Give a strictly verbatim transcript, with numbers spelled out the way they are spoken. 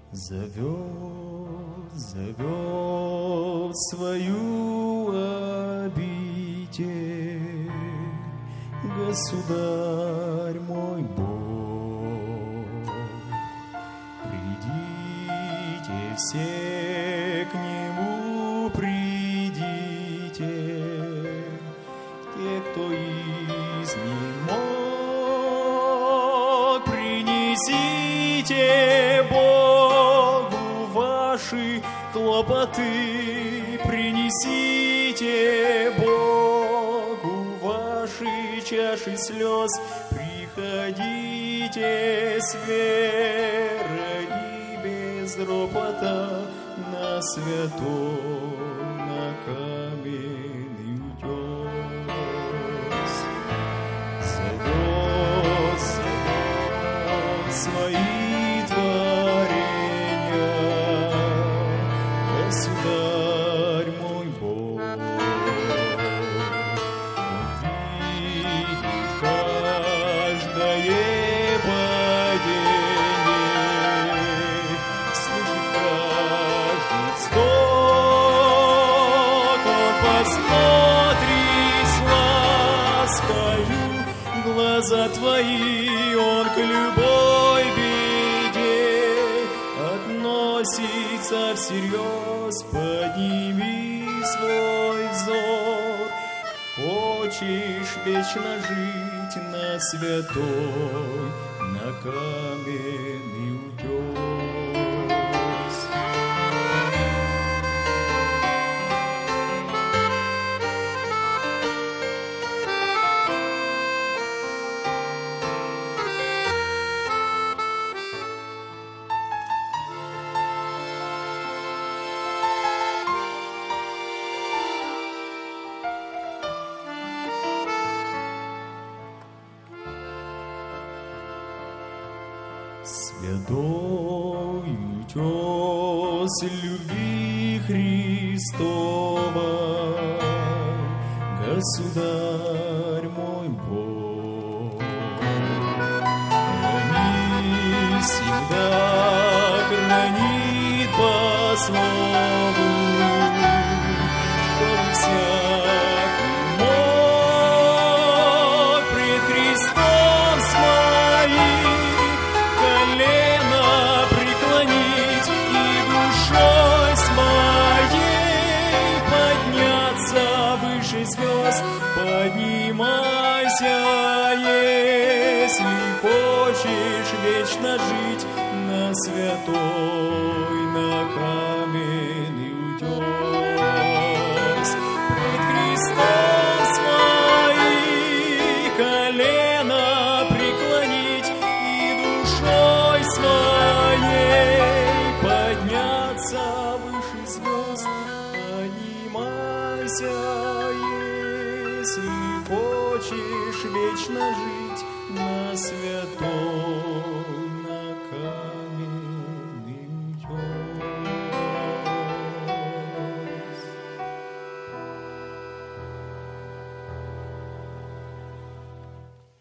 Зовет, зовет свою обитель Государь мой Бог. Придите все к Нему, придите, те, кто изнемог, принесите Богу ваши хлопоты, принесите Богу ваши чаши слез, приходите с верой и без ропота на святой, на каменный утес. Зовет, зовет свои творения Государь мой Бог. Он видит каждое падение, слышит каждый вздох. Он посмотрит с ласкою глаза твои, Он к любой беде относится всерьез. Подними свой взор, хочешь вечно жить на святой, на каменный утес. Святой утес любви Христова, Государь мой Бог. Храни всегда, хранит по слову, чтобы всякий мог пред Христом своим колено преклонить и душой своей подняться выше звезд. Поднимайся, если хочешь вечно жить на святой, на каменный